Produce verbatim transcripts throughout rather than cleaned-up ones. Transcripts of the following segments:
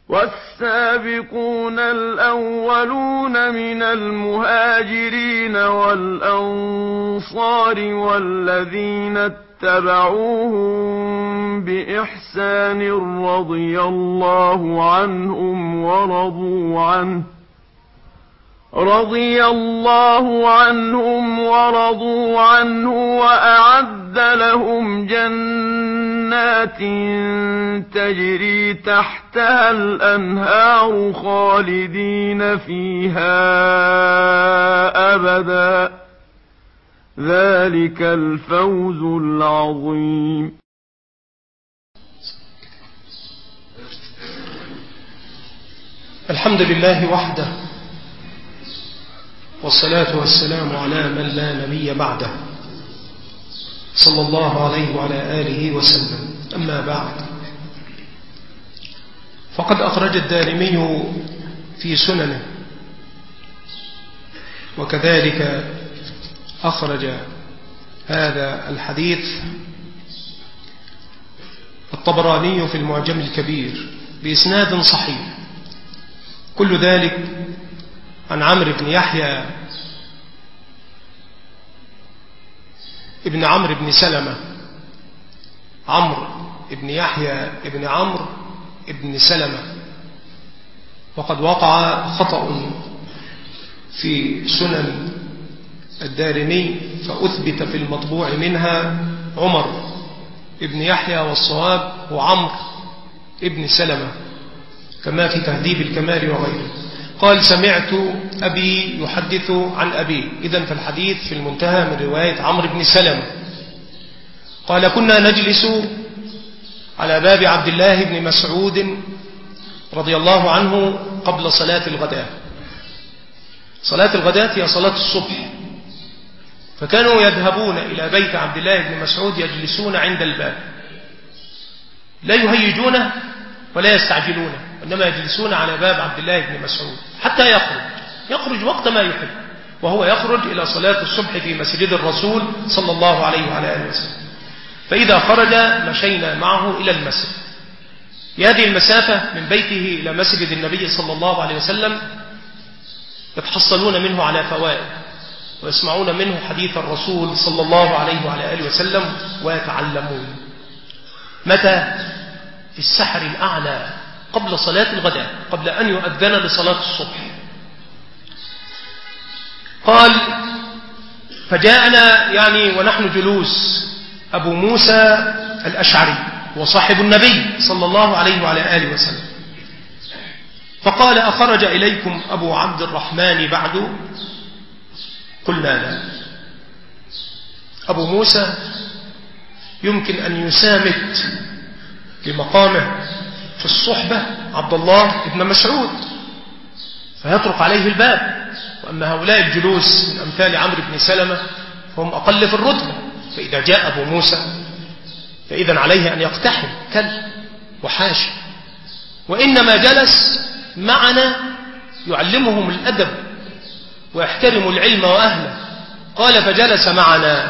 والسابقون الأولون من المهاجرين والأنصار والذين اتبعوهم بإحسان رضي الله عنهم ورضوا عنه رضي الله عنهم ورضوا عنه وأعد لهم جنات تجري تحتها الأنهار خالدين فيها أبدا ذلك الفوز العظيم. الحمد لله وحده، والصلاة والسلام على من لا نبي بعده، صلى الله عليه وعلى آله وسلم. أما بعد، فقد أخرج الدارمي في سننه، وكذلك أخرج هذا الحديث الطبراني في المعجم الكبير بإسناد صحيح، كل ذلك عن عمرو بن يحيى ابن عمرو بن سلمة، عمرو ابن يحيى ابن عمرو ابن سلمة. وقد وقع خطأ في سنن الدارمي فأثبت في المطبوع منها عمر ابن يحيى، والصواب هو عمرو ابن سلمة كما في تهذيب الكمال وغيره. قال: سمعت أبي يحدث عن أبي. إذن فالحديث في المنتهى من رواية عمرو بن سلمة. قال: كنا نجلس على باب عبد الله بن مسعود رضي الله عنه قبل صلاة الغداء. صلاة الغداء هي صلاة الصبح، فكانوا يذهبون إلى بيت عبد الله بن مسعود يجلسون عند الباب، لا يهيجونه ولا يستعجلونه، إنما يجلسون على باب عبد الله بن مسعود حتى يخرج يخرج وقت ما يحب، وهو يخرج إلى صلاة الصبح في مسجد الرسول صلى الله عليه وعلى آله وسلم. فإذا خرج مشينا معه إلى المسجد. هذه المسافة من بيته إلى مسجد النبي صلى الله عليه وسلم يتحصلون منه على فوائد، ويسمعون منه حديث الرسول صلى الله عليه وعلى آله وسلم ويتعلمون. متى؟ في السحر الأعلى قبل صلاة الغداء، قبل أن يؤذن لصلاة الصبح. قال: فجاءنا يعني ونحن جلوس أبو موسى الأشعري وصاحب النبي صلى الله عليه وعلى آله وسلم، فقال: أخرج إليكم أبو عبد الرحمن بعد؟ قلنا لا. أبو موسى يمكن أن يسامت لمقامه في الصحبة عبد الله بن مسعود فيطرق عليه الباب، وأما هؤلاء الجلوس من أمثال عمرو بن سلمة فهم أقل في الرتبة، فإذا جاء أبو موسى فإذن عليه أن يقتحم كل وحاشا، وإنما جلس معنا يعلمهم الأدب ويحترم العلم وأهله. قال: فجلس معنا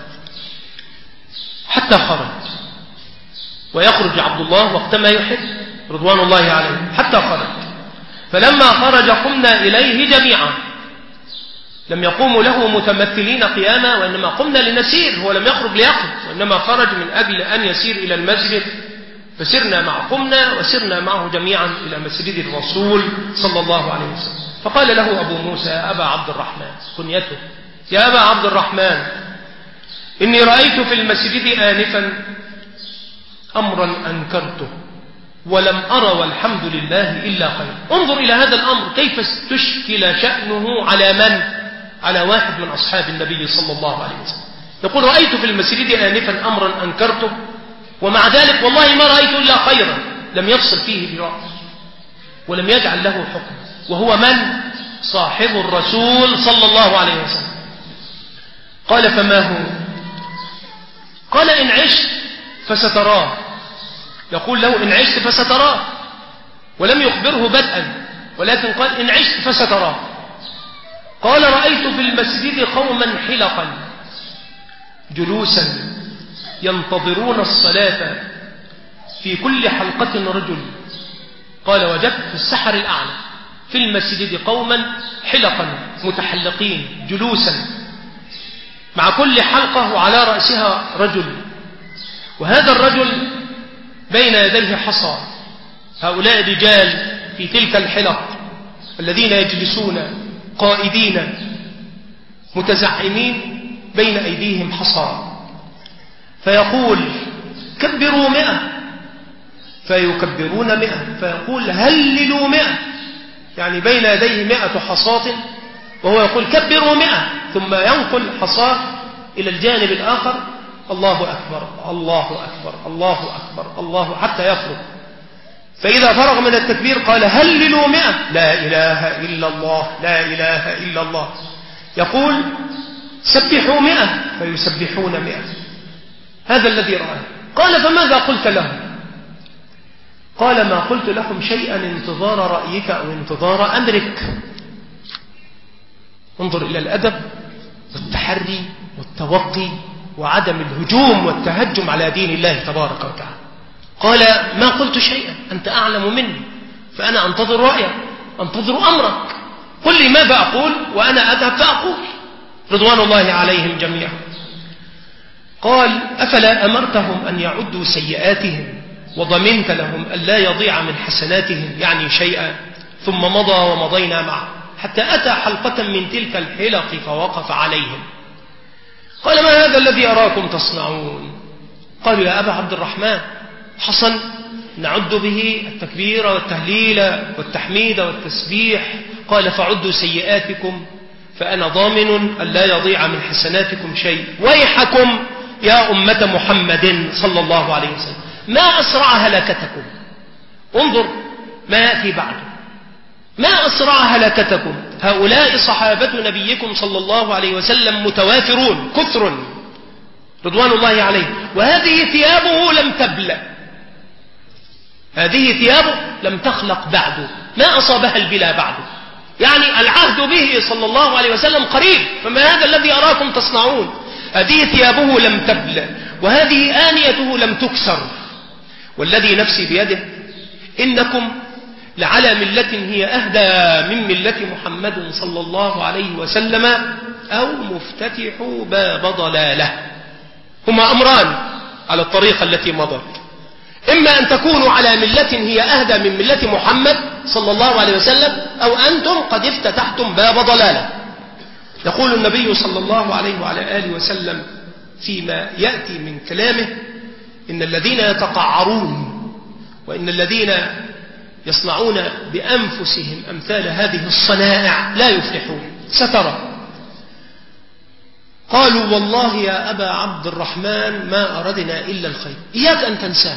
حتى خرج، ويخرج عبد الله وقت ما يحب رضوان الله عليه حتى خرج. فلما خرج قمنا إليه جميعا، لم يقوموا له متمثلين قياما، وإنما قمنا لنسير. هو لم يخرج ليقف، وإنما خرج من أجل أن يسير إلى المسجد، فسرنا معه، قمنا وسرنا معه جميعا إلى مسجد الرسول صلى الله عليه وسلم. فقال له أبو موسى: يا أبا عبد الرحمن، كنيته، يا أبا عبد الرحمن، إني رأيت في المسجد آنفا أمرا أنكرته ولم أرى والحمد لله إلا خير. انظر إلى هذا الأمر كيف استشكل شأنه على من؟ على واحد من أصحاب النبي صلى الله عليه وسلم. يقول: رأيت في المسجد آنفا أمرا أنكرته، ومع ذلك والله ما رأيت إلا خيرا. لم يفصل فيه برأي ولم يجعل له حكم، وهو من؟ صاحب الرسول صلى الله عليه وسلم. قال: فما هو؟ قال: إن عشت فستراه. يقول له: إن عشت فستراه، ولم يخبره بدءا، ولكن قال: إن عشت فستراه. قال: رأيت في المسجد قوما حلقا جلوسا ينتظرون الصلاة، في كل حلقة رجل قال وجدت في السحر الأعلى في المسجد قوما حلقا متحلقين جلوسا مع كل حلقة وعلى رأسها رجل، وهذا الرجل بين يديه حصى. هؤلاء الرجال في تلك الحلق الذين يجلسون قائدين متزعمين بين أيديهم حصى، فيقول كبروا مئة، فيكبرون مئة، فيقول هللوا مئة، يعني بين يديه مئة حصاة وهو يقول كبروا مئة، ثم ينقل حصاه إلى الجانب الآخر، الله أكبر الله أكبر الله أكبر الله، حتى يفرغ. فإذا فرغ من التكبير قال هللوا مئة، لا إله إلا الله لا إله إلا الله. يقول سبحوا مئة، فيسبحون مئة. هذا الذي رآه. قال فماذا قلت لهم؟ قال ما قلت لهم شيئا انتظار رأيك أو انتظار أمرك. انظر إلى الأدب والتحري والتوقي وعدم الهجوم والتهجم على دين الله تبارك وتعالى. قال ما قلت شيئا، أنت أعلم مني، فأنا أنتظر رأيك أنتظر أمرك، قل لي ماذا أقول وأنا أذهب فأقول، رضوان الله عليهم جميعا. قال أفلا أمرتهم أن يعدوا سيئاتهم وضمنت لهم أن لا يضيع من حسناتهم يعني شيئا؟ ثم مضى ومضينا معه حتى أتى حلقة من تلك الحلق فوقف عليهم. قال ما هذا الذي أراكم تصنعون؟ قالوا يا أبا عبد الرحمن حسن نعد به التكبير والتهليل والتحميد والتسبيح. قال فعدوا سيئاتكم فأنا ضامن أن لا يضيع من حسناتكم شيء. ويحكم يا أمة محمد صلى الله عليه وسلم، ما أسرع هلاكتكم. انظر ما يأتي بعده، ما أسرع هلاكتكم. هؤلاء صحابة نبيكم صلى الله عليه وسلم متوافرون كثر رضوان الله عليه، وهذه ثيابه لم تبلى، هذه ثيابه لم تخلق بعده، ما أصابها البلا بعده، يعني العهد به صلى الله عليه وسلم قريب. فما هذا الذي أراكم تصنعون؟ هذه ثيابه لم تبلى وهذه آنيته لم تكسر، والذي نفسي بيده إنكم لعلى ملة هي أهدى من ملة محمد صلى الله عليه وسلم أو مفتتح باب ضلاله. هما أمران على الطريقة التي مضت، إما أن تكونوا على ملة هي أهدى من ملة محمد صلى الله عليه وسلم أو أنتم قد افتتحتم باب ضلاله. يقول النبي صلى الله عليه وعلى آله وسلم فيما يأتي من كلامه إن الذين يتقعرون وإن الذين يصنعون بأنفسهم أمثال هذه الصنائع لا يفلحون، سترى. قالوا والله يا أبا عبد الرحمن ما أردنا إلا الخير. إياك أن تنساه،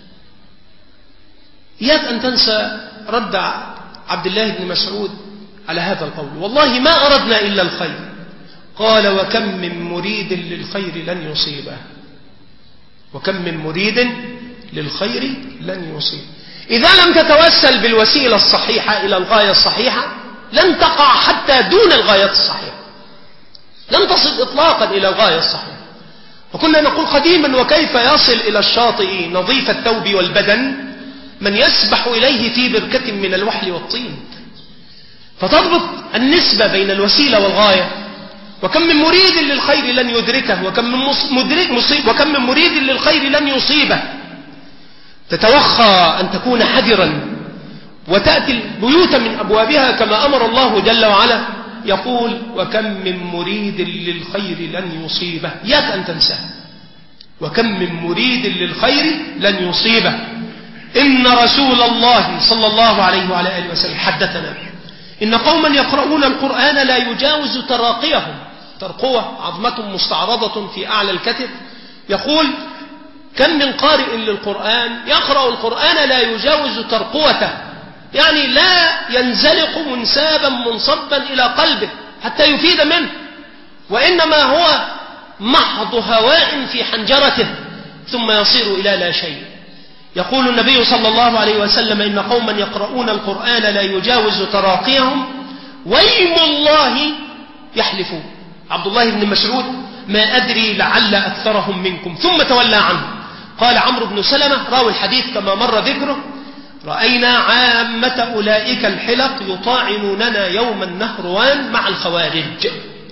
إياك أن تنسى رد عبد الله بن مسعود على هذا القول، والله ما أردنا إلا الخير. قال وكم من مريد للخير لن يصيبه، وكم من مريد للخير لن يصيبه. إذا لم تتوسل بالوسيلة الصحيحة إلى الغاية الصحيحة لن تقع حتى دون الغاية الصحيحة، لن تصل إطلاقا إلى الغاية الصحيحة. وكنا نقول قديما وكيف يصل إلى الشاطئ نظيف الثوب والبدن من يسبح إليه في بركة من الوحل والطين. فتضبط النسبة بين الوسيلة والغاية. وكم من مريد للخير لن يدركه وكم من, مدرك مصيب وكم من مريد للخير لن يصيبه. تتوخى أن تكون حذرا وتأتي البيوت من أبوابها كما أمر الله جل وعلا، يقول وكم من مريد للخير لن يصيبه. إياك أن تنساه، وكم من مريد للخير لن يصيبه. إن رسول الله صلى الله عليه وعلى آله وسلم حدثنا إن قوما يقرؤون القرآن لا يجاوز تراقيهم، ترقوة عظمة مستعرضة في أعلى الكتف. يقول كم من قارئ للقرآن يقرأ القرآن لا يجاوز ترقوته، يعني لا ينزلق منسابا منصبا إلى قلبه حتى يفيد منه، وإنما هو محض هواء في حنجرته ثم يصير إلى لا شيء. يقول النبي صلى الله عليه وسلم إن قوما يقرؤون القرآن لا يجاوز تراقيهم ويم الله يحلفون. عبد الله بن مسعود ما أدري لعل أكثرهم منكم، ثم تولى عنه. قال عمرو بن سلمة راوي الحديث كما مر ذكره رأينا عامة أولئك الحلق يطاعنوننا يوم النهروان مع الخوارج.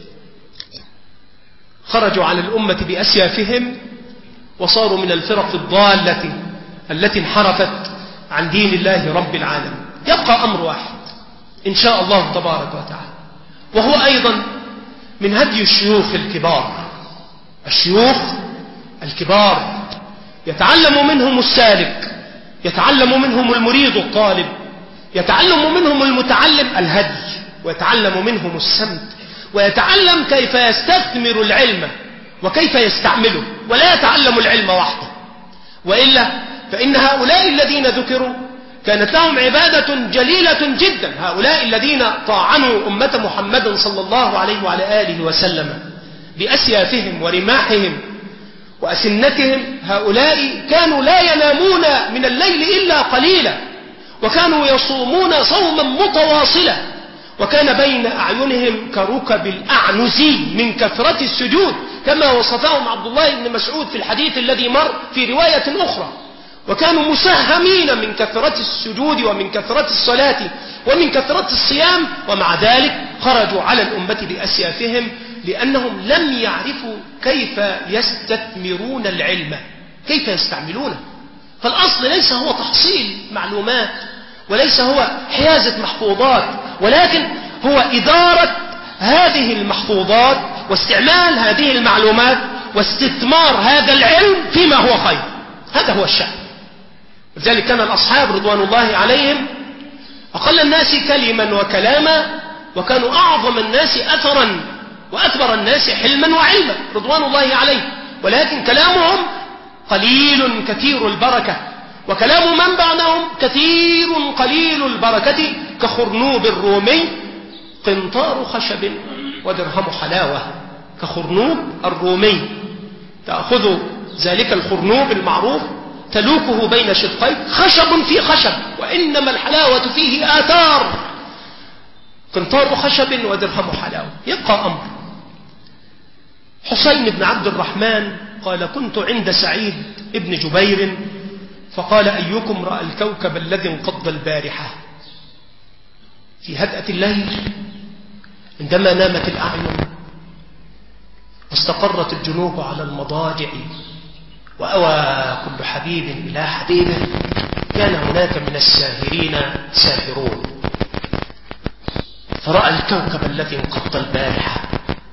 خرجوا على الأمة بأسيافهم وصاروا من الفرق الضالة التي انحرفت عن دين الله رب العالمين. يبقى أمر واحد إن شاء الله تبارك وتعالى، وهو أيضا من هدي الشيوخ الكبار. الشيوخ الكبار يتعلم منهم السالك، يتعلم منهم المريد الطالب، يتعلم منهم المتعلم الهدي، ويتعلم منهم السمت، ويتعلم كيف يستثمر العلم وكيف يستعمله، ولا يتعلم العلم وحده. وإلا فإن هؤلاء الذين ذكروا كانت لهم عبادة جليلة جدا. هؤلاء الذين طاعنوا أمة محمد صلى الله عليه وعلى آله وسلم بأسيافهم ورماحهم وأسنتهم، هؤلاء كانوا لا ينامون من الليل إلا قليلا، وكانوا يصومون صوما متواصلا، وكان بين أعينهم كركب الأعنز من كثرة السجود كما وصفهم عبد الله بن مسعود في الحديث الذي مر في رواية أخرى. وكانوا مسهمين من كثرة السجود ومن كثرة الصلاة ومن كثرة الصيام، ومع ذلك خرجوا على الأمة بأسيافهم لأنهم لم يعرفوا كيف يستثمرون العلم، كيف يستعملونه. فالأصل ليس هو تحصيل معلومات، وليس هو حيازة محفوظات، ولكن هو إدارة هذه المحفوظات واستعمال هذه المعلومات واستثمار هذا العلم فيما هو خير. هذا هو الشأن. لذلك كان الأصحاب رضوان الله عليهم أقل الناس كلما وكلاما، وكانوا أعظم الناس أثرا وأكبر الناس حلما وعلما رضوان الله عليهم، ولكن كلامهم قليل كثير البركة، وكلام من بعدهم كثير قليل البركة، كخرنوب الرومي قنطار خشب ودرهم حلاوة. كخرنوب الرومي، تأخذ ذلك الخرنوب المعروف تلوكه بين شدقين، خشب في خشب، وإنما الحلاوة فيه آثار. قنطار خشب ودرهم حلاوة. يبقى أمر حسين بن عبد الرحمن قال: كنت عند سعيد ابن جبير فقال: أيكم رأى الكوكب الذي انقض البارحة؟ في هدأة الليل عندما نامت الأعين واستقرت الجنوب على المضاجع وأوى كل حبيب إلى حبيبه، كان هناك من الساهرين ساهرون، فرأى الكوكب الذي انقض البارحة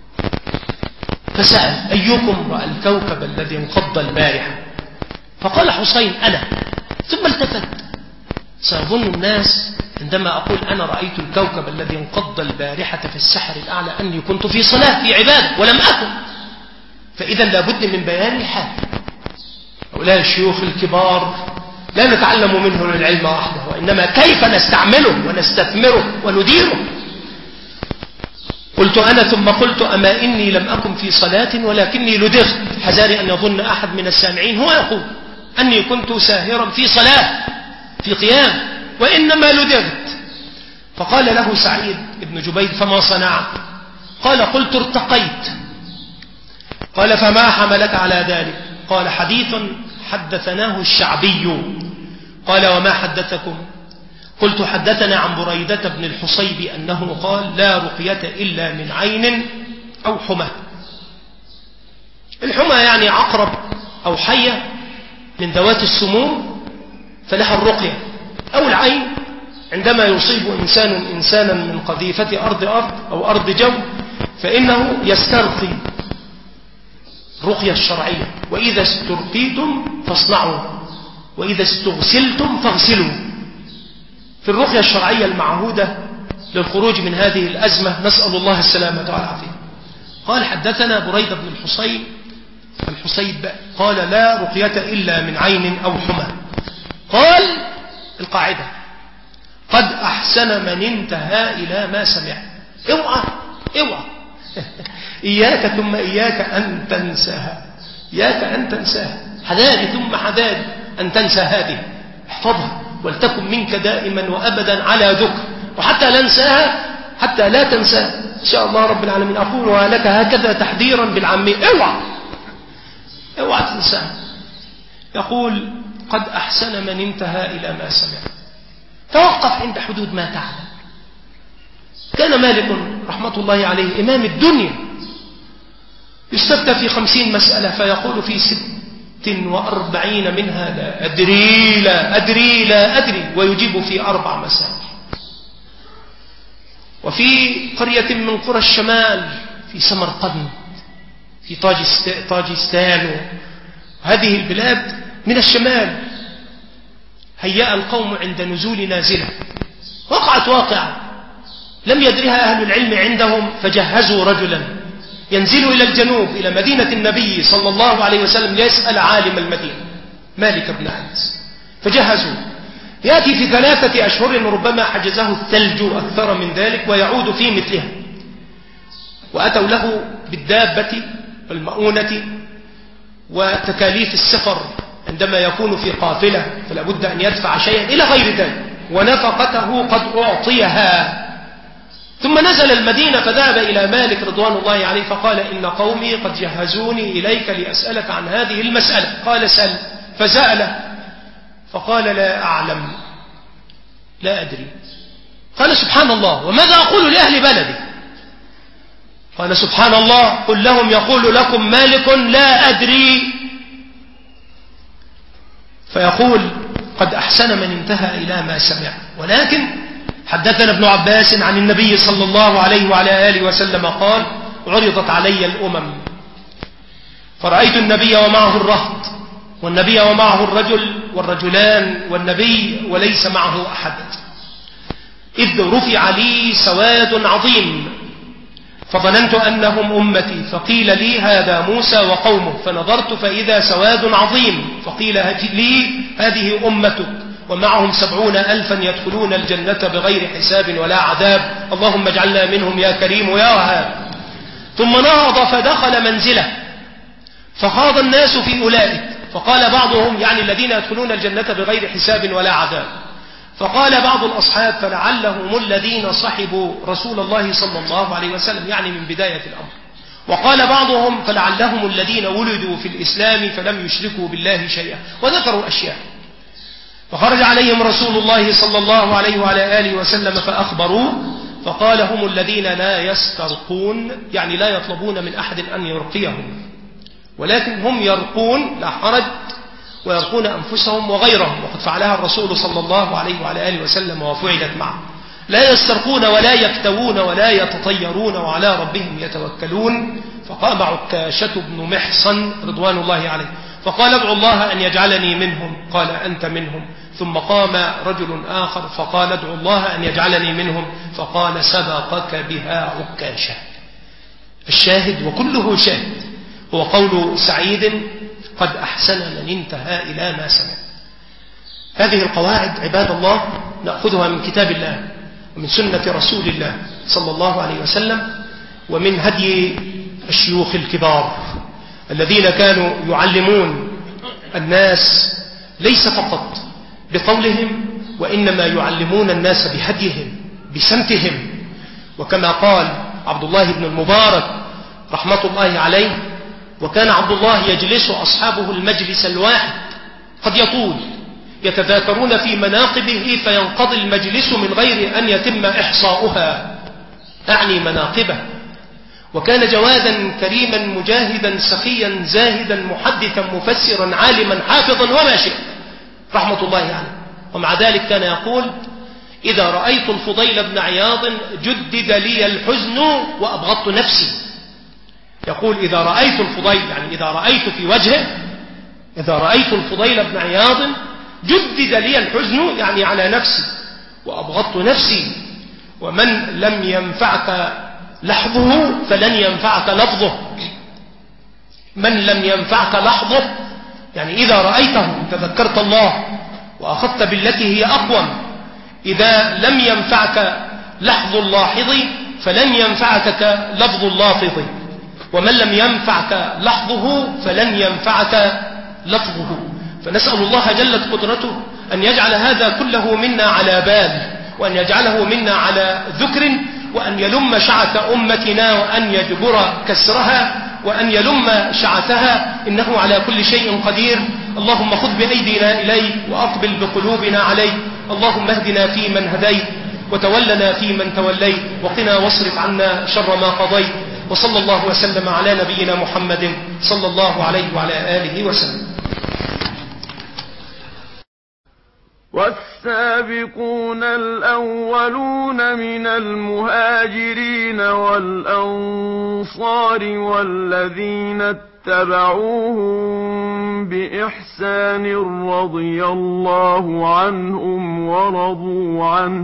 فسأل: أيكم رأى الكوكب الذي انقض البارحة؟ فقال حسين: أنا. ثم التفت: سيظن الناس عندما أقول أنا رأيت الكوكب الذي انقض البارحة في السحر الأعلى أني كنت في صلاة في عبادة، ولم أكن. فإذا لابد من بيان الحال. هؤلاء الشيوخ الكبار لا نتعلم منه العلم وحده، وإنما كيف نستعمله ونستثمره ونديره. قلت أنا ثم قلت: أما إني لم أكن في صلاة ولكني لدغت، حذاري أن يظن أحد من السامعين هو يقول أني كنت ساهرا في صلاة في قيام، وإنما لدغت. فقال له سعيد بن جبير: فما صنعت؟ قال: قلت ارتقيت. قال: فما حملك على ذلك؟ قال: حديث حدثناه الشعبي. قال: وما حدثكم؟ قلت: حدثنا عن بريدة بن الحصيب أنه قال: لا رقية إلا من عين أو حمى. الحمى يعني عقرب أو حية من ذوات السموم فلها الرقية، أو العين عندما يصيب إنسان إنسانا من قذيفة أرض أرض أو أرض جو فإنه يسترقي، الرقية الشرعية: وإذا استرقيتم فاصنعوا وإذا استغسلتم فاغسلوا. في الرقية الشرعية المعهودة للخروج من هذه الأزمة، نسأل الله السلامة والعافية. قال: حدثنا بريدة بن الحصيب الحصيب قال: لا رقية إلا من عين أو حمى. قال القاعدة: قد أحسن من انتهى إلى ما سمع. اوعى اوعى إياك ثم إياك أن تنساها، إياك أن تنساها، حذاري ثم حذاري أن تنسى هذه. احفظها ولتكن منك دائما وأبدا على ذكر، وحتى لا ننساها، حتى لا تنساها إن شاء الله رب العالمين. أقولها لك هكذا تحذيرا بالعامية: اوعى اوعى تنساها. يقول: قد أحسن من انتهى إلى ما سمع. توقف عند حدود ما تعلم. كان مالك رحمة الله عليه إمام الدنيا يستفتى في خمسين مسألة فيقول في ست وأربعين منها لا أدري لا أدري لا أدري، ويجيب في أربع مسائل. وفي قرية من قرى الشمال في سمرقند في طاجستان، هذه البلاد من الشمال، هيأ القوم عند نزول نازلة، وقعت واقعة لم يدرها أهل العلم عندهم، فجهزوا رجلا ينزل إلى الجنوب إلى مدينة النبي صلى الله عليه وسلم ليسأل عالم المدينة مالك بن أنس، فجهزوا. يأتي في ثلاثة أشهر ربما حجزه الثلج أكثر من ذلك ويعود في مثلها، وأتوا له بالدابة والمؤونة وتكاليف السفر عندما يكون في قافلة فلا بد أن يدفع شيئا إلى غير ذلك، ونفقته قد أعطيها. ثم نزل المدينة فذهب إلى مالك رضوان الله عليه فقال إن قومي قد جهزوني إليك لأسألك عن هذه المسألة. قال سل، فسأل فقال لا أعلم لا أدري. قال سبحان الله، وماذا أقول لأهل بلدي؟ قال سبحان الله، قل لهم يقول لكم مالك لا أدري. فيقول قد أحسن من انتهى إلى ما سمع. ولكن حدثنا ابن عباس عن النبي صلى الله عليه وعلى آله وسلم قال عرضت علي الأمم فرأيت النبي ومعه الرهط والنبي ومعه الرجل والرجلان والنبي وليس معه أحد، إذ رفع لي سواد عظيم فظننت أنهم أمتي، فقيل لي هذا موسى وقومه، فنظرت فإذا سواد عظيم، فقيل لي هذه أمتك ومعهم سبعون ألفا يدخلون الجنة بغير حساب ولا عذاب، اللهم اجعلنا منهم يا كريم يا وهاب. ثم نهض فدخل منزله فخاض الناس في أولئك، فقال بعضهم يعني الذين يدخلون الجنة بغير حساب ولا عذاب، فقال بعض الأصحاب فلعلهم الذين صحبوا رسول الله صلى الله عليه وسلم يعني من بداية الأمر، وقال بعضهم فلعلهم الذين ولدوا في الإسلام فلم يشركوا بالله شيئا، وذكروا أشياء. فخرج عليهم رسول الله صلى الله عليه وعلى آله وسلم فأخبروه، فقال هم الذين لا يسترقون يعني لا يطلبون من أحد أن يرقيهم، ولكن هم يرقون لا حرج ويرقون أنفسهم وغيرهم، وقد فعلها الرسول صلى الله عليه وعلى آله وسلم وفعلت معه. لا يسترقون ولا يكتوون ولا يتطيرون وعلى ربهم يتوكلون. فقام عكاشة بن محصن رضوان الله عليه فقال ادعوا الله أن يجعلني منهم، قال أنت منهم. ثم قام رجل آخر فقال ادعوا الله أن يجعلني منهم، فقال سبقك بها عكاشة. الشاهد وكله شاهد هو قول سعيد قد أحسن من انتهى إلى ما سمع. هذه القواعد عباد الله نأخذها من كتاب الله ومن سنة رسول الله صلى الله عليه وسلم ومن هدي الشيوخ الكبار الذين كانوا يعلمون الناس ليس فقط بقولهم وإنما يعلمون الناس بهديهم بسمتهم. وكما قال عبد الله بن المبارك رحمة الله عليه وكان عبد الله يجلس أصحابه المجلس الواحد قد يطول يتذاكرون في مناقبه فينقضي المجلس من غير أن يتم إحصاؤها أعني مناقبه. وكان جوادا كريما مجاهدا سخيا زاهدا محدثا مفسرا عالما حافظا وما شئ رحمة الله عليه. ومع ذلك كان يقول إذا رأيت الفضيل بن عياض جدد لي الحزن وأبغضت نفسي. يقول إذا رأيت الفضيل يعني إذا رأيت في وجهه إذا رأيت الفضيل بن عياض جدد لي الحزن يعني على نفسي وأبغضت نفسي. ومن لم ينفعك لحظه فلن ينفعك لفظه. من لم ينفعك لحظه يعني إذا رأيته تذكرت الله وأخذت بالتي هي أقوم. إذا لم ينفعك لحظ اللاحظ فلن ينفعك لفظ اللافظ. ومن لم ينفعك لحظه فلن ينفعك لفظه. فنسأل الله جلت قدرته أن يجعل هذا كله منا على بال وأن يجعله منا على ذكر وأن يلم شعث أمتنا وأن يجبر كسرها وأن يلم شعثها إنه على كل شيء قدير. اللهم خذ بأيدينا إليك وأقبل بقلوبنا عليك اللهم اهدنا فيمن هديت وتولنا فيمن توليت وقنا واصرف عنا شر ما قضيت، وصلى الله وسلم على نبينا محمد صلى الله عليه وعلى آله وسلم. والسابقون الأولون من المهاجرين والأنصار والذين اتبعوهم بإحسان رضي الله عنهم ورضوا عنه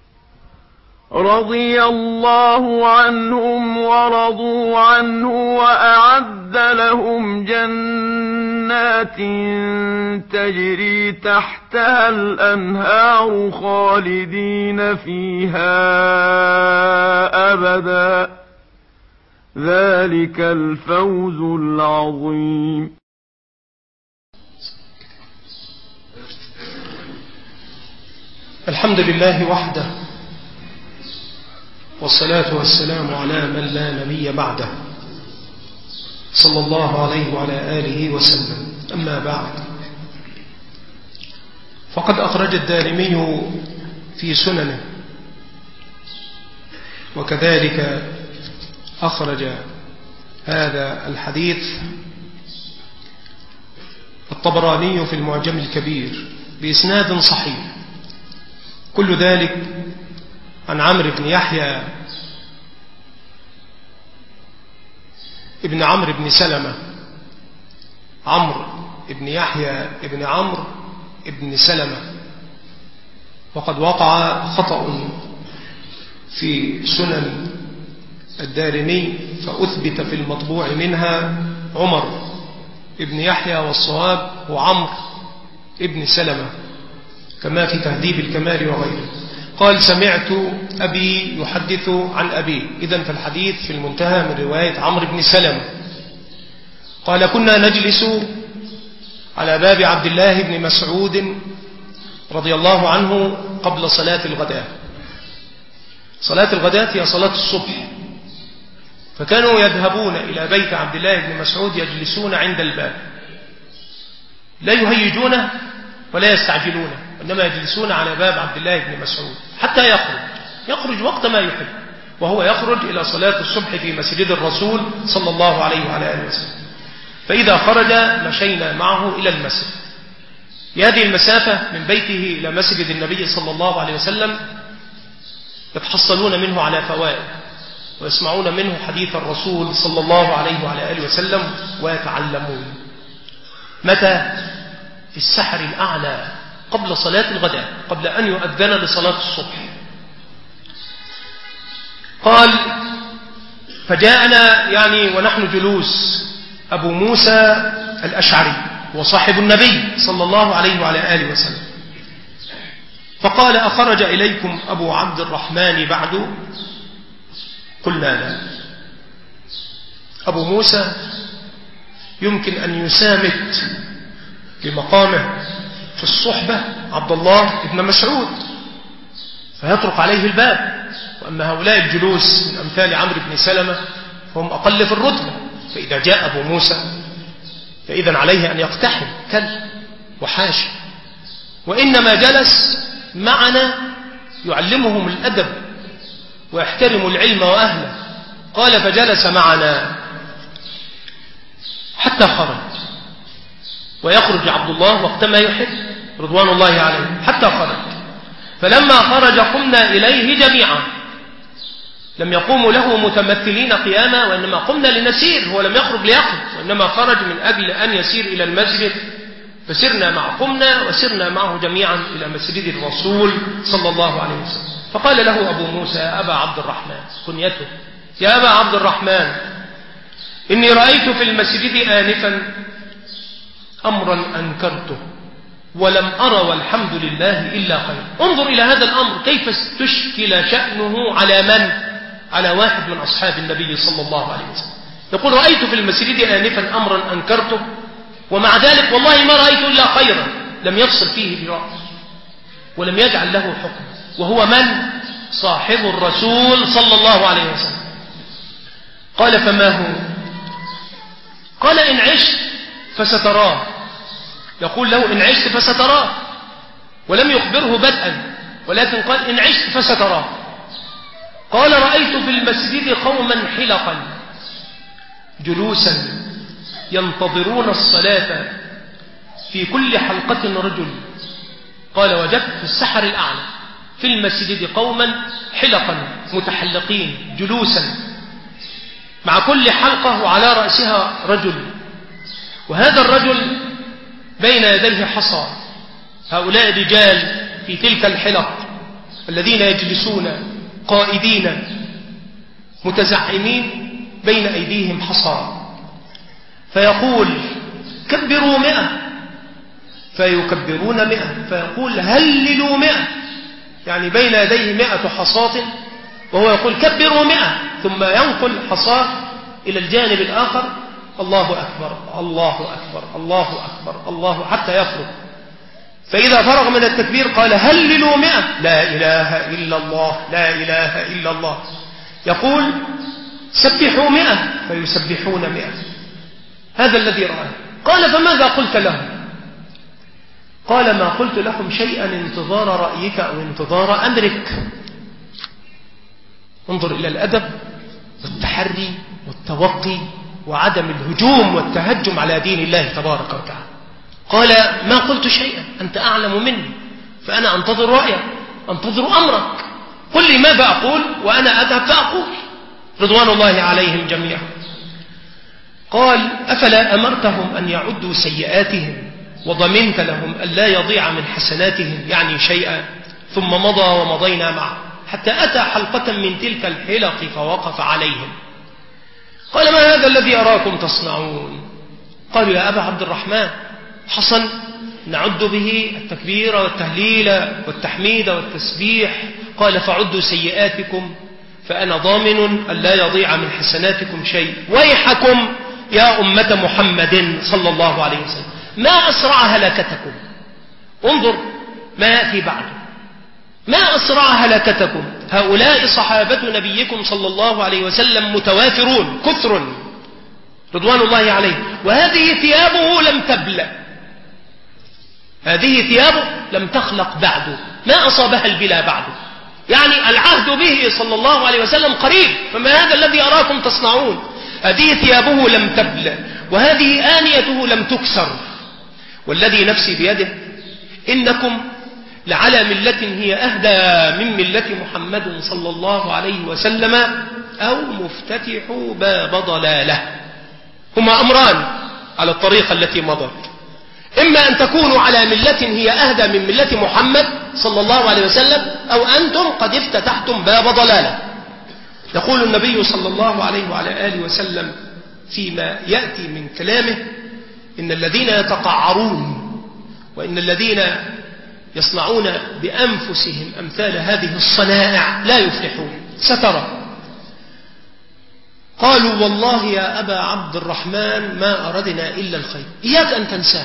رضي الله عنهم ورضوا عنه وأعد لهم جنات تجري تحتها الأنهار خالدين فيها أبدا ذلك الفوز العظيم. الحمد لله وحده، والصلاة والسلام على من لا نبي بعده، صلى الله عليه وعلى آله وسلم. أما بعد، فقد أخرج الدارمي في سننه، وكذلك أخرج هذا الحديث الطبراني في المعجم الكبير بإسناد صحيح، كل ذلك عن عمرو بن يحيى ابن عمرو بن سلمة، عمرو بن يحيى ابن عمرو ابن سلمة. وقد وقع خطأ في سنن الدارمي فأثبت في المطبوع منها عمر ابن يحيى، والصواب هو عمرو ابن سلمة كما في تهذيب الكمال وغيره. قال: سمعت أبي يحدث عن أبي. إذن فالحديث في المنتهى من رواية عمرو بن سلمة. قال: كنا نجلس على باب عبد الله بن مسعود رضي الله عنه قبل صلاة الغداء. صلاة الغداء هي صلاة الصبح، فكانوا يذهبون إلى بيت عبد الله بن مسعود يجلسون عند الباب، لا يهيجونه ولا يستعجلونه، إنما يجلسون على باب عبد الله بن مسعود حتى يخرج يخرج وقت ما يحب، وهو يخرج إلى صلاة الصبح في مسجد الرسول صلى الله عليه وعلى آله وسلم. فإذا خرج مشينا معه إلى المسجد. هذه المسافة من بيته إلى مسجد النبي صلى الله عليه وسلم يتحصلون منه على فوائد، ويسمعون منه حديث الرسول صلى الله عليه وعلى آله وسلم ويتعلمون. متى؟ في السحر الأعلى قبل صلاة الغداء، قبل أن يؤذن لصلاة الصبح. قال: فجاءنا يعني ونحن جلوس أبو موسى الأشعري وصاحب النبي صلى الله عليه وعلى آله وسلم، فقال: أخرج إليكم أبو عبد الرحمن بعد؟ قلنا لا. أبو موسى يمكن أن يسامت لمقامه في الصحبة عبد الله بن مسعود فيطرق عليه الباب، وأما هؤلاء الجلوس من أمثال عمرو بن سلمة فهم أقل في الرتبة. فإذا جاء أبو موسى فإذن عليه أن يقتحم كل وحاشا، وإنما جلس معنا يعلمهم الأدب ويحترم العلم وأهله. قال: فجلس معنا حتى خرج، ويخرج عبد الله وقت ما يحب رضوان الله عليه حتى خرج. فلما خرج قمنا إليه جميعا، لم يقوموا له متمثلين قياما، وإنما قمنا لنسير. هو لم يخرج ليخرج، وإنما خرج من أجل أن يسير إلى المسجد، فسرنا معه، قمنا وسرنا معه جميعا إلى مسجد الرسول صلى الله عليه وسلم. فقال له أبو موسى: أبا عبد الرحمن، كنيته، يا أبا عبد الرحمن، إني رأيت في المسجد آنفا أمرا أنكرته ولم أرى والحمد لله إلا خير. انظر إلى هذا الأمر كيف استشكل شأنه على من؟ على واحد من أصحاب النبي صلى الله عليه وسلم. يقول: رأيت في المسجد آنفا أمرا أنكرته، ومع ذلك والله ما رأيت إلا خيرا، لم يفصل فيه برأي ولم يجعل له حكم. وهو من؟ صاحب الرسول صلى الله عليه وسلم. قال: فما هو؟ قال: إن عشت فستراه. يقول له: إن عشت فستراه. ولم يخبره بدءا، ولكن قال إن عشت فستراه. قال رأيت في المسجد قوما حلقا جلوسا ينتظرون الصلاة، في كل حلقة رجل. قال وجدت في السحر الأعلى في المسجد قوما حلقا متحلقين جلوسا، مع كل حلقة وعلى رأسها رجل، وهذا الرجل بين يديه حصى. هؤلاء الرجال في تلك الحلق الذين يجلسون قائدين متزعمين بين أيديهم حصى، فيقول كبروا مئة، فيكبرون مئة، فيقول هللوا مئة، يعني بين يديه مئة حصاة وهو يقول كبروا مئة، ثم ينقل حصاه إلى الجانب الآخر، الله أكبر الله أكبر الله أكبر الله، حتى يفرغ. فإذا فرغ من التكبير قال هللوا مئة، لا إله إلا الله لا إله إلا الله. يقول سبحوا مئة، فيسبحون مئة. هذا الذي رآه. قال فماذا قلت لهم؟ قال ما قلت لهم شيئا انتظار رأيك أو انتظار أمرك. انظر إلى الأدب والتحري والتوقي وعدم الهجوم والتهجم على دين الله تبارك وتعالى. قال ما قلت شيئا، أنت أعلم مني، فأنا أنتظر رأيك أنتظر أمرك، قل لي ماذا أقول وأنا أذهب فأقول، رضوان الله عليهم جميعا. قال أفلا أمرتهم أن يعدوا سيئاتهم وضمنت لهم أن لا يضيع من حسناتهم يعني شيئا؟ ثم مضى ومضينا معه حتى أتى حلقة من تلك الحلق فوقف عليهم. قال ما هذا الذي أراكم تصنعون؟ قالوا يا أبا عبد الرحمن حسن نعد به التكبير والتهليل والتحميد والتسبيح. قال فعدوا سيئاتكم فأنا ضامن أن لا يضيع من حسناتكم شيء. ويحكم يا أمة محمد صلى الله عليه وسلم، ما أسرع هلاكتكم. انظر ما يأتي بعده، ما أسرع هلاكتكم. هؤلاء صحابة نبيكم صلى الله عليه وسلم متوافرون كثر رضوان الله عليه، وهذه ثيابه لم تبلى، هذه ثيابه لم تخلق بعده، ما أصابها البلا بعده، يعني العهد به صلى الله عليه وسلم قريب. فما هذا الذي أراكم تصنعون؟ هذه ثيابه لم تبلى وهذه آنيته لم تكسر، والذي نفسي بيده إنكم لعلى ملة هي أهدى من ملة محمد صلى الله عليه وسلم أو مفتتح باب ضلاله. هما أمران على الطريقة التي مضت، إما أن تكونوا على ملة هي أهدى من ملة محمد صلى الله عليه وسلم، أو أنتم قد افتتحتم باب ضلاله. يقول النبي صلى الله عليه وعلى آله وسلم فيما يأتي من كلامه إن الذين يتقعرون وإن الذين يصنعون بأنفسهم أمثال هذه الصنائع لا يفلحون، سترى. قالوا والله يا أبا عبد الرحمن ما أردنا إلا الخير. إياك أن تنساه،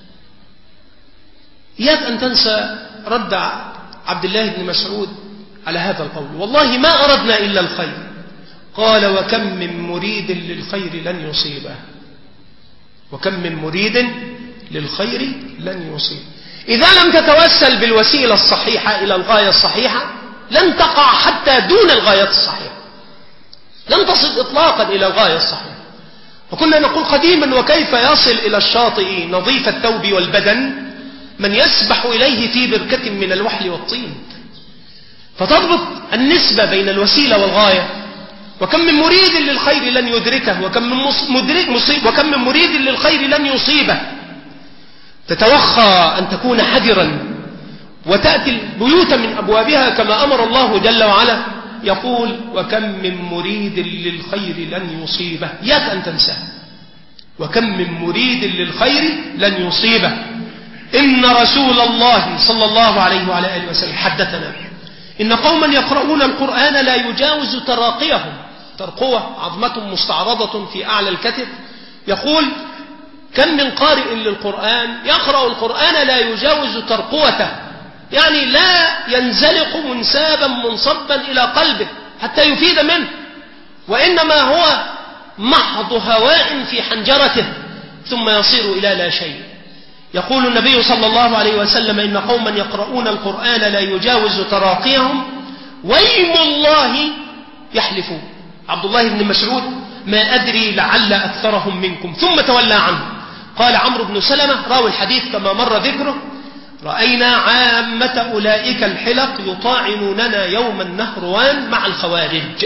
إياك أن تنسى رد عبد الله بن مسعود على هذا القول، والله ما أردنا إلا الخير. قال وكم من مريد للخير لن يصيبه، وكم من مريد للخير لن يصيبه. إذا لم تتوسل بالوسيلة الصحيحة إلى الغاية الصحيحة لن تقع حتى دون الغاية الصحيحة، لن تصل إطلاقا إلى الغاية الصحيحة. وكنا نقول قديما وكيف يصل إلى الشاطئ نظيف الثوب والبدن من يسبح إليه في بركة من الوحل والطين. فتضبط النسبة بين الوسيلة والغاية. وكم من مريد للخير لن يدركه، وكم من مدرك مصيب وكم من مريد للخير لن يصيبه. تتوخى أن تكون حذرا وتأتي البيوت من أبوابها كما أمر الله جل وعلا، يقول وكم من مريد للخير لن يصيبه. إياك أن تنساه، وكم من مريد للخير لن يصيبه. إن رسول الله صلى الله عليه وعلى آله وسلم حدثنا إن قوما يقرؤون القرآن لا يجاوز تراقيهم، ترقوة عظمة مستعرضة في أعلى الكتف. يقول كم من قارئ للقرآن يقرأ القرآن لا يجاوز ترقوته، يعني لا ينزلق منسابا منصبا إلى قلبه حتى يفيد منه، وإنما هو محض هواء في حنجرته ثم يصير إلى لا شيء. يقول النبي صلى الله عليه وسلم إن قوما يقرؤون القرآن لا يجاوز تراقيهم ويم الله يحلفون. عبد الله بن مسعود ما أدري لعل أكثرهم منكم، ثم تولى عنه. قال عمرو بن سلمة راوي الحديث كما مر ذكره: رأينا عامة أولئك الحلق يطاعنوننا يوم النهروان مع الخوارج.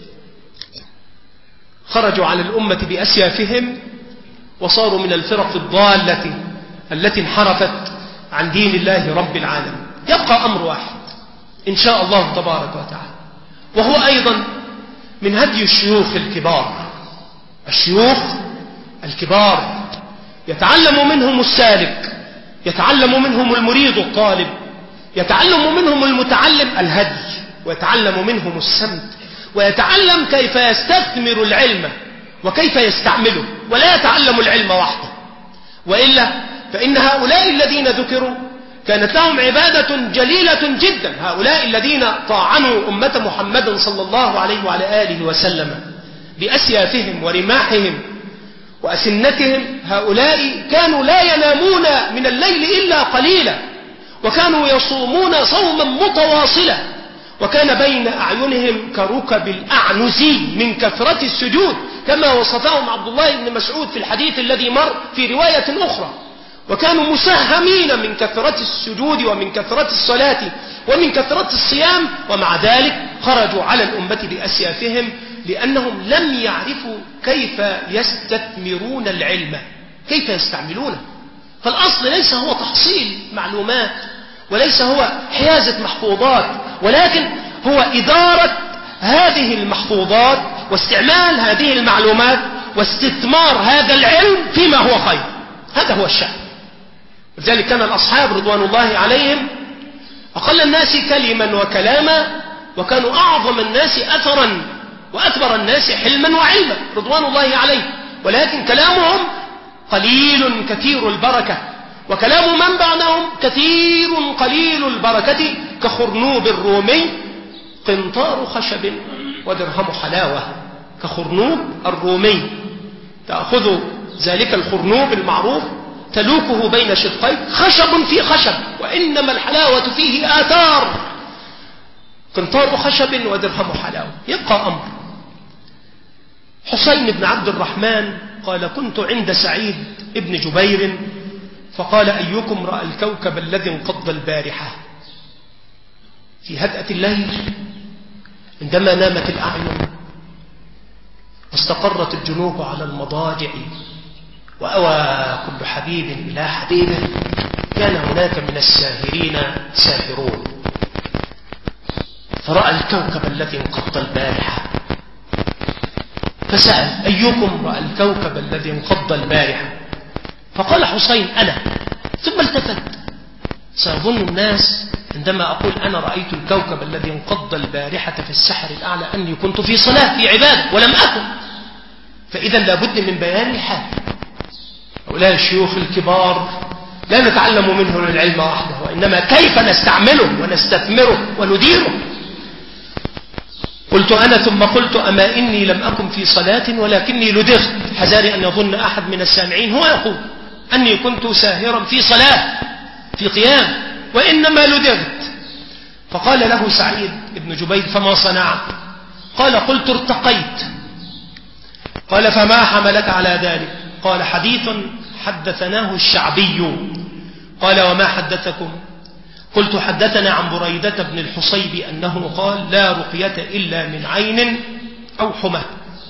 خرجوا على الأمة بأسيافهم وصاروا من الفرق الضالة التي انحرفت عن دين الله رب العالمين. يبقى أمر واحد إن شاء الله تبارك وتعالى، وهو أيضا من هدي الشيوخ الكبار. الشيوخ الكبار يتعلم منهم السالك، يتعلم منهم المريد الطالب، يتعلم منهم المتعلم الهدي، ويتعلم منهم السمت، ويتعلم كيف يستثمر العلم وكيف يستعمله، ولا يتعلم العلم وحده. وإلا فإن هؤلاء الذين ذكروا كانت لهم عبادة جليلة جدا. هؤلاء الذين طاعنوا أمة محمد صلى الله عليه وعلى آله وسلم بأسيافهم ورماحهم وأسنتهم، هؤلاء كانوا لا ينامون من الليل إلا قليلا، وكانوا يصومون صوما متواصلا، وكان بين أعينهم كركب الأعنز من كثرة السجود، كما وصفهم عبد الله بن مسعود في الحديث الذي مر في رواية أخرى. وكانوا مسهمين من كثرة السجود ومن كثرة الصلاة ومن كثرة الصيام، ومع ذلك خرجوا على الأمة بأسيافهم لأنهم لم يعرفوا كيف يستثمرون العلم، كيف يستعملونه. فالأصل ليس هو تحصيل معلومات، وليس هو حيازة محفوظات، ولكن هو إدارة هذه المحفوظات واستعمال هذه المعلومات واستثمار هذا العلم فيما هو خير. هذا هو الشأن. لذلك كان الأصحاب رضوان الله عليهم أقل الناس كلما وكلاما، وكانوا أعظم الناس أثرا وأكبر الناس حلما وعلما رضوان الله عليهم، ولكن كلامهم قليل كثير البركة، وكلام من بعدهم كثير قليل البركة، كخرنوب الرومي: قنطار خشب ودرهم حلاوة. كخرنوب الرومي، تأخذ ذلك الخرنوب المعروف تلوكه بين شدقين، خشب في خشب، وإنما الحلاوة فيه آثار. قنطار خشب ودرهم حلاوة. يبقى أمر حسين بن عبد الرحمن قال: كنت عند سعيد ابن جبير فقال: أيكم رأى الكوكب الذي انقض البارحة؟ في هدأة الليل عندما نامت الأعين واستقرت الجنوب على المضاجع وأوى كل حبيب إلى حبيبه، كان هناك من الساهرين ساهرون، فرأى الكوكب الذي انقض البارحة، فسأل: أيكم رأى الكوكب الذي انقض البارحة؟ فقال حسين: أنا. ثم التفت: سيظن الناس عندما أقول أنا رأيت الكوكب الذي انقض البارحة في السحر الأعلى أني كنت في صلاة في عبادة، ولم أكن. فإذا لابد من بيان الحال. هؤلاء الشيوخ الكبار لا نتعلم منه العلم وحده، وإنما كيف نستعمله ونستثمره ونديره. قلت أنا ثم قلت: أما إني لم أكن في صلاة ولكني لدغت، حذاري أن يظن أحد من السامعين هو يقول أني كنت ساهرا في صلاة في قيام، وإنما لدغت. فقال له سعيد بن جبير: فما صنعت؟ قال: قلت ارتقيت. قال: فما حملك على ذلك؟ قال: حديث حدثناه الشعبي. قال: وما حدثكم؟ قلت: حدثنا عن بريدة بن الحصيب أنه قال: لا رقية إلا من عين أو حمى.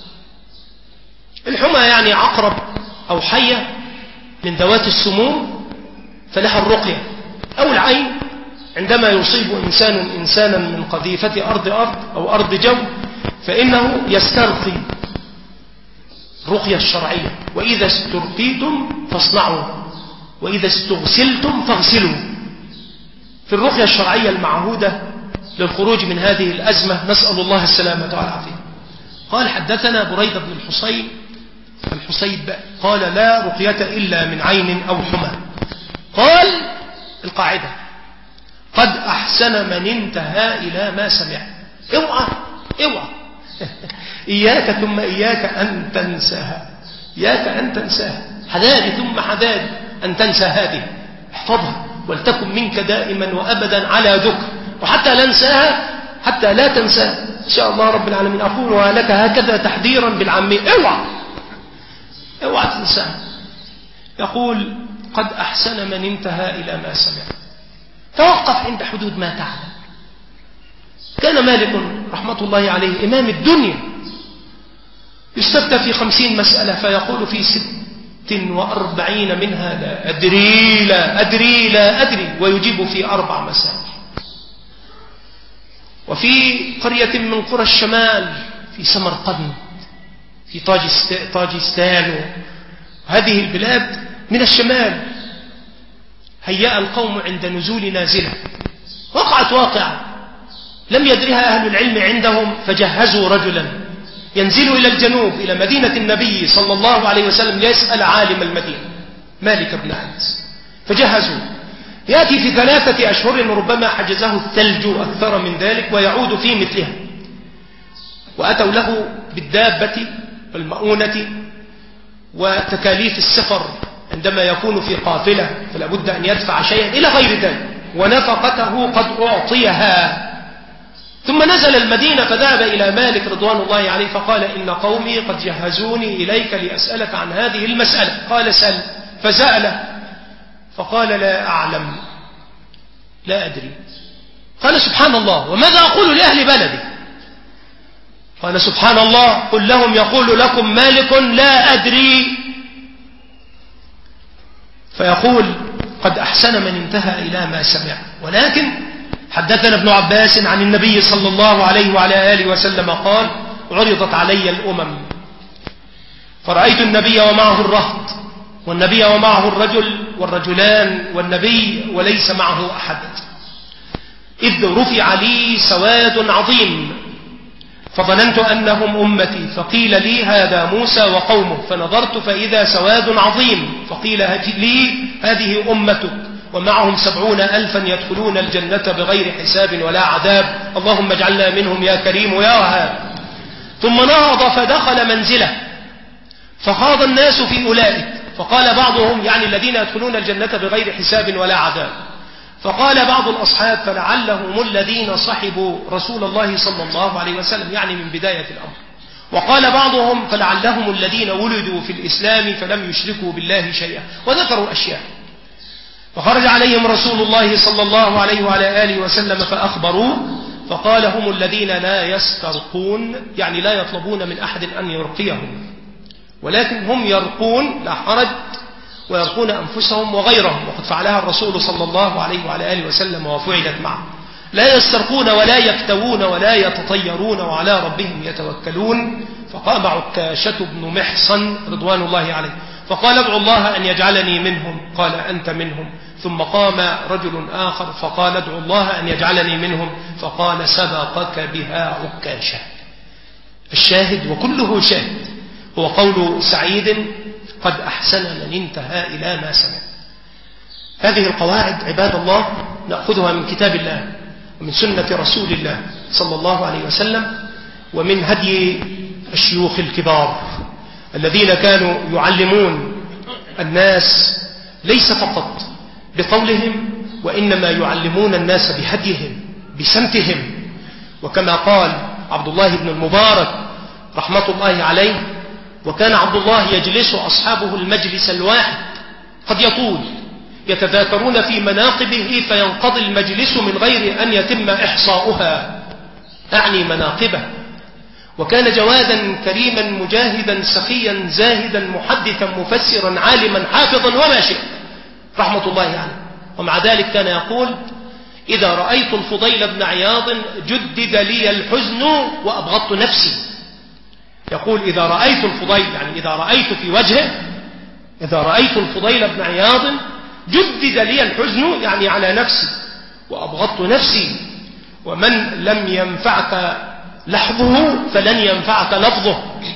الحمى يعني عقرب أو حية من ذوات السموم فلها الرقية، أو العين عندما يصيب إنسان إنسانا من قذيفة أرض أرض أو أرض جو فإنه يسترقي، الرقية الشرعية: وإذا استرقيتم فاصنعوا وإذا استغسلتم فاغسلوا. في الرقية الشرعية المعهودة للخروج من هذه الأزمة، نسأل الله السلامة والعافية. قال: حدثنا بريدة بن الحصيب الحصيب قال: لا رقية إلا من عين أو حمى. قال القاعدة: قد أحسن من انتهى إلى ما سمع. اوعى اوعى إياك ثم إياك أن تنساها، إياك أن تنساها، حذاري ثم حذاري. أن تنسى هذه، احفظها ولتكن منك دائما وأبدا على ذكر، وحتى لا ننساها، حتى لا تنساها إن شاء الله رب العالمين. أقولها لك هكذا تحذيرا بالعامية، اوعى اوعى تنساها. يقول قد أحسن من انتهى إلى ما سمع. توقف عند حدود ما تعلم. كان مالك رحمة الله عليه إمام الدنيا، يستفتى في خمسين مسألة فيقول في ست وأربعين منها لا أدري لا أدري لا أدري، ويجيب في أربع مسائل. وفي قرية من قرى الشمال في سمرقند في طاجستان، هذه البلاد من الشمال، هيأ القوم عند نزول نازلة، وقعت واقعة لم يدرها أهل العلم عندهم، فجهزوا رجلا ينزل إلى الجنوب إلى مدينة النبي صلى الله عليه وسلم ليسأل عالم المدينة مالك بن أنس، فجهزوا. يأتي في ثلاثة أشهر ربما حجزه الثلج أكثر من ذلك ويعود في مثلها، وأتوا له بالدابة والمؤونة وتكاليف السفر عندما يكون في قافلة فلا بد أن يدفع شيئا إلى غير ذلك، ونفقته قد أعطيها. ثم نزل المدينة فذهب إلى مالك رضوان الله عليه فقال إن قومي قد جهزوني إليك لأسألك عن هذه المسألة. قال سل، فسأل فقال لا أعلم لا أدري. قال سبحان الله، وماذا أقول لأهل بلدي؟ قال سبحان الله، قل لهم يقول لكم مالك لا أدري. فيقول قد أحسن من انتهى إلى ما سمع. ولكن حدثنا ابن عباس عن النبي صلى الله عليه وعلى آله وسلم قال عرضت علي الأمم فرأيت النبي ومعه الرهط، والنبي ومعه الرجل والرجلان، والنبي وليس معه أحد، إذ رفع لي سواد عظيم فظننت أنهم أمتي، فقيل لي هذا موسى وقومه، فنظرت فإذا سواد عظيم، فقيل لي هذه أمتك ومعهم سبعون ألفا يدخلون الجنة بغير حساب ولا عذاب، اللهم اجعلنا منهم يا كريم يا وهاب. ثم نهض فدخل منزله فخاض الناس في أولئك، فقال بعضهم يعني الذين يدخلون الجنة بغير حساب ولا عذاب، فقال بعض الأصحاب فلعلهم الذين صحبوا رسول الله صلى الله عليه وسلم، يعني من بداية الأمر. وقال بعضهم فلعلهم الذين ولدوا في الإسلام فلم يشركوا بالله شيئا، وذكروا أشياء. فخرج عليهم رسول الله صلى الله عليه وعلى آله وسلم فأخبروه، فقال هم الذين لا يسترقون، يعني لا يطلبون من أحد أن يرقيهم، ولكن هم يرقون لا حرج، ويرقون أنفسهم وغيرهم، وقد فعلها الرسول صلى الله عليه وعلى آله وسلم وفعلت معه. لا يسترقون ولا يكتوون ولا يتطيرون وعلى ربهم يتوكلون. فقام عكاشة بن محصن رضوان الله عليه فقال ادعو الله أن يجعلني منهم، قال أنت منهم. ثم قام رجل آخر فقال ادعو الله أن يجعلني منهم، فقال سبقك بها عكاشة. الشاهد وكله شاهد هو قول سعيد قد أحسن من انتهى إلى ما سمع. هذه القواعد عباد الله نأخذها من كتاب الله ومن سنة رسول الله صلى الله عليه وسلم، ومن هدي الشيوخ الكبار الذين كانوا يعلمون الناس ليس فقط بقولهم، وإنما يعلمون الناس بهديهم بسمتهم. وكما قال عبد الله بن المبارك رحمة الله عليه، وكان عبد الله يجلس أصحابه المجلس الواحد قد يطول يتذاكرون في مناقبه فينقضي المجلس من غير أن يتم إحصاؤها، أعني مناقبه. وكان جوادا كريما مجاهدا سخيا زاهدا محدثا مفسرا عالما حافظا وما شئ رحمة الله عليه. ومع ذلك كان يقول إذا رأيت الفضيل بن عياض جدد لي الحزن وأبغضت نفسي. يقول إذا رأيت الفضيل، يعني إذا رأيت في وجهه، إذا رأيت الفضيل بن عياض جدد لي الحزن يعني على نفسي وأبغضت نفسي. ومن لم ينفعك لحظه فلن ينفعك لفظه.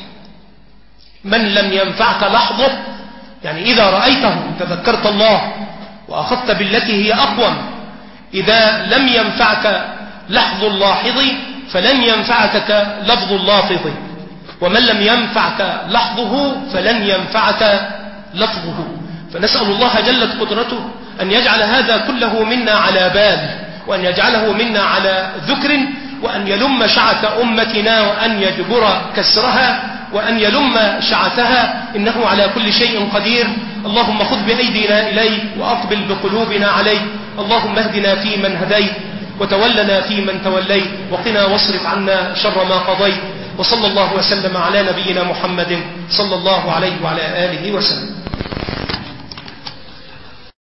من لم ينفعك لحظه يعني إذا رأيته تذكرت الله وأخذت بالتي هي أقوم. إذا لم ينفعك لحظ اللاحظ فلن ينفعك لفظ اللافظ، ومن لم ينفعك لحظه فلن ينفعك لفظه. فنسأل الله جلت قدرته أن يجعل هذا كله منا على بال، وأن يجعله منا على ذكر، وأن يلم شعث أمتنا، وأن يجبر كسرها، وأن يلم شعثها، إنه على كل شيء قدير. اللهم خذ بأيدينا إليك وأقبل بقلوبنا عليك. اللهم اهدنا فيمن هديت، وتولنا فيمن توليت، وقنا واصرف عنا شر ما قضيت. وصلى الله وسلم على نبينا محمد صلى الله عليه وعلى آله وسلم.